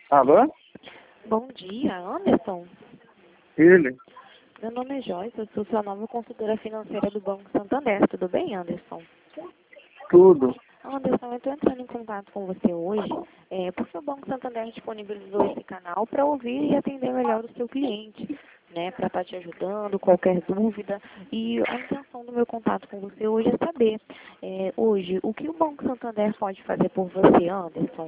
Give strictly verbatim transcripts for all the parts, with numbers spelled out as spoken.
Alô? Bom dia, Anderson. Ele? Meu nome é Joyce, eu sou sua nova consultora financeira do Banco Santander. Tudo bem, Anderson? Tudo. Anderson, eu estou entrando em contato com você hoje é, porque o Banco Santander disponibilizou esse canal para ouvir e atender melhor o seu cliente, né, para estar te ajudando, qualquer dúvida. E a intenção do meu contato com você hoje é saber, é, hoje, o que o Banco Santander pode fazer por você, Anderson?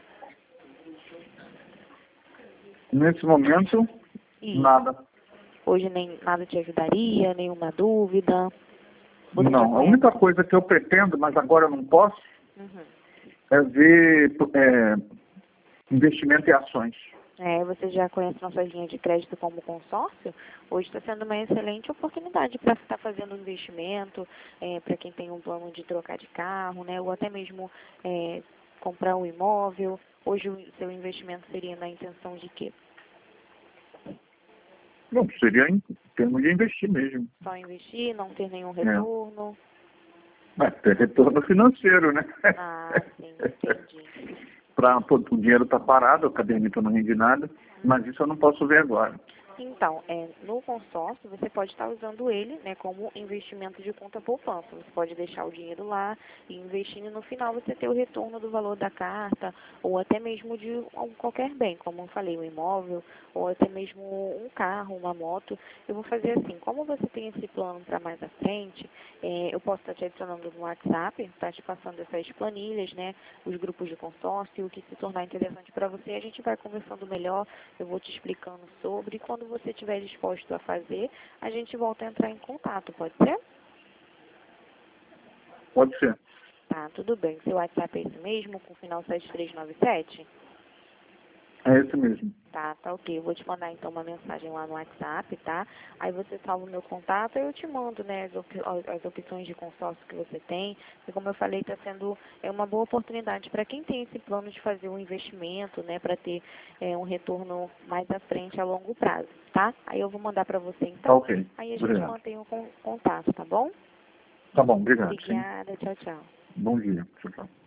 Nesse momento, E nada. hoje nem nada te ajudaria, nenhuma dúvida? Você já Não, a conhece? única coisa que eu pretendo, mas agora eu não posso, Uhum. é ver é, investimento em ações. É, você já conhece nossa linha de crédito como consórcio? Hoje está sendo uma excelente oportunidade para estar fazendo um investimento, é, para quem tem um plano de trocar de carro, né, ou até mesmo é, comprar um imóvel. Hoje o seu investimento seria na intenção de quê? Não, seria em termos de investir mesmo. Só investir, não ter nenhum É. retorno? Mas ter retorno financeiro, né? Ah, sim, entendi. Pra, pô, o dinheiro está parado, a caderneta não rende nada, mas isso eu não posso ver agora. Então, é, no consórcio, você pode estar usando ele, né, como investimento de conta poupança. Você pode deixar o dinheiro lá e investindo, e no final você ter o retorno do valor da carta, ou até mesmo de um- qualquer bem, como eu falei, um imóvel, ou até mesmo um carro, uma moto. Eu vou fazer assim, como você tem esse plano para mais à frente, é, eu posso estar te adicionando no WhatsApp, estar te passando essas planilhas, né, os grupos de consórcio, o que se tornar interessante para você, a gente vai conversando melhor, eu vou te explicando sobre, quando você estiver disposto a fazer, a gente volta a entrar em contato, pode ser? Pode ser. Tá, tudo bem. Seu WhatsApp é esse mesmo, com o final sete três nove sete? É esse mesmo. Tá, tá ok. Eu vou te mandar então uma mensagem lá no WhatsApp, tá? Aí você salva o meu contato, aí eu te mando, né, as, op as opções de consórcio que você tem. E como eu falei, está sendo é uma boa oportunidade para quem tem esse plano de fazer um investimento, né, para ter é, um retorno mais à frente a longo prazo, tá? Aí eu vou mandar para você Tá então. ok. Aí a gente Obrigado. mantém o con contato, tá bom? Tá bom, obrigado, sim. Obrigada, tchau, tchau. Bom dia. Tchau, tchau.